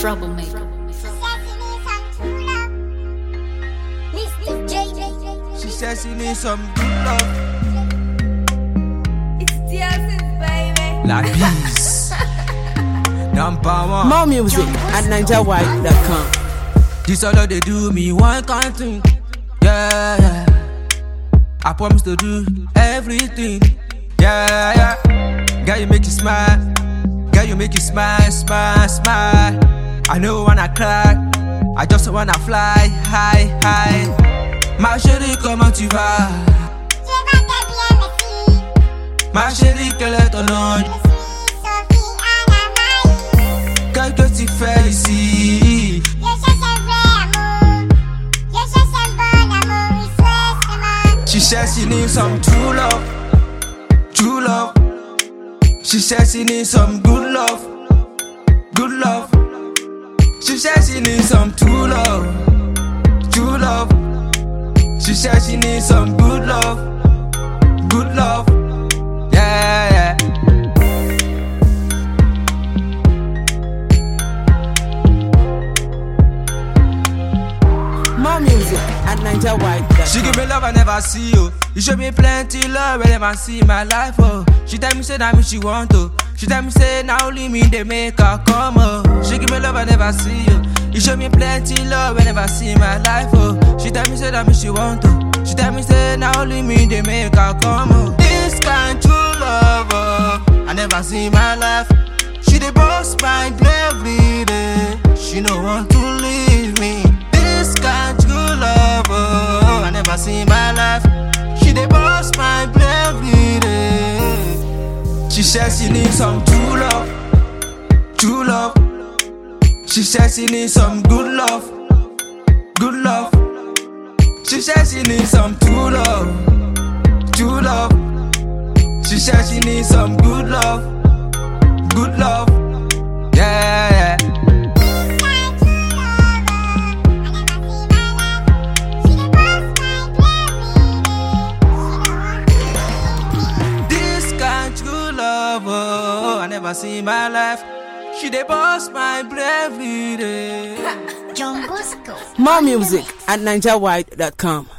troublemaker. She says she needs some good love. It's DLC's, baby. La peace. Number one. More music at NigerWide.com. This all they do me one kind thing. Yeah, yeah. I promise to do everything. Yeah, yeah. Girl, you make you smile. Girl, you make you smile, smile, smile. I know wanna cry. I just wanna fly high, high. Ma chérie, comment tu vas? Je vais très bien, merci. Ma chérie, quel est ton nom? Je suis Sophie Anamaï. Qu'est-ce que tu fais ici? Je cherche un vrai amour. Je cherche un bon amour, il souhaite vraiment. She says she needs some true love. True love. She says she needs some good love. Good love. She says she needs some true love. True love. She says she needs some good love. Good love. Yeah, yeah. More music at NigerWide.com. She give me love I never see, oh. You show me plenty love I never see in my life, oh. She tell me say that me she want to. She tell me say now only me they make her come, oh. She give me love I never see, oh. You show me plenty love I never see in my life, oh. She tell me say that me she want to. She tell me say now only me they make her come, oh. This kind true love, oh, I never see in my life. She dey boss my every day. She no want to leave me. This kind true love, oh, I never see in my life. She dey boss my every day. She says she needs some true love. True love. She says she needs some good love. Good love. She says she needs some true love. True love. She says she needs some good love. Good love. Yeah, yeah. This kind true love, oh, I never see in my life. She dey boss my bravery day. John Bosco. More music at NigerWide.com.